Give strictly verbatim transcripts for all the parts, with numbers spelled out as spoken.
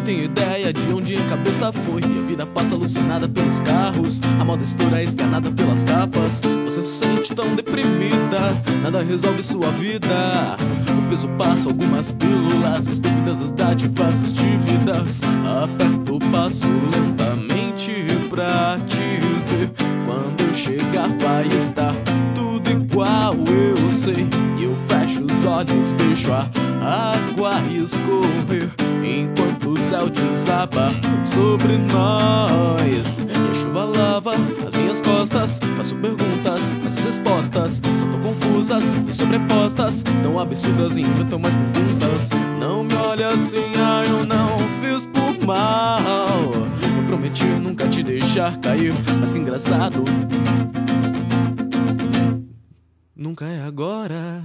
tenho ideia de onde a cabeça foi. E a vida passa alucinada pelos carros, a moda estoura escanada pelas capas. Você se sente tão deprimida, nada resolve sua vida. O peso passa, algumas pílulas, as dúvidas, as dádivas, as dívidas. Aperto o passo lentamente pra te ver. Quando eu chegar vai estar tudo igual, eu sei. E eu fecho os olhos, deixo a água escorrer, enquanto o céu desaba sobre nós. E a chuva lava as minhas costas. Faço perguntas, mas as respostas são tão confusas e sobrepostas, tão absurdas e inventam mais perguntas. Não me olha assim, ah, eu não fiz por mal. Eu prometi nunca te deixar cair, mas que engraçado, nunca é agora.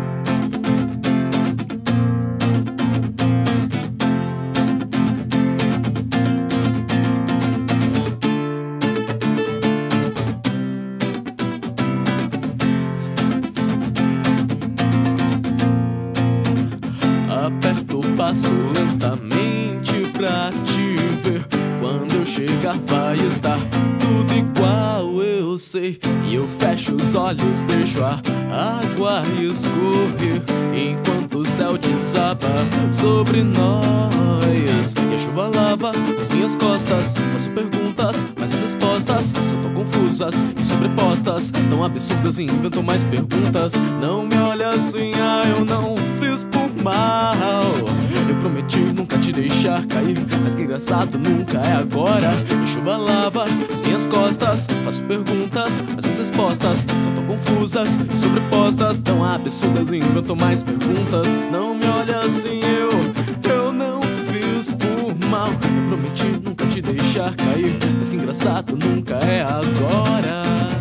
Aperto o passo lentamente pra te ver. Quando eu chegar vai estar tudo igual, eu sei. E eu fecho os olhos, deixo a água escorrer, enquanto o céu desaba sobre nós. E a chuva lava as minhas costas. Faço perguntas, mas as respostas são tão confusas e sobrepostas, tão absurdas e inventam mais perguntas. Não me olha assim, ah, eu não fiz por mal. Eu prometi nunca te deixar cair, mas que engraçado, nunca é agora. A chuva lava as minhas costas. Faço perguntas, mas as respostas são tão confusas e sobrepostas, tão absurdas e inventam mais perguntas. Não me olha assim, eu, eu não fiz por mal. Eu prometi nunca te deixar cair, mas que engraçado, nunca é agora.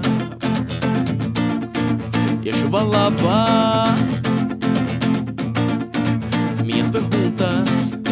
E a chuva lava minhas perguntas.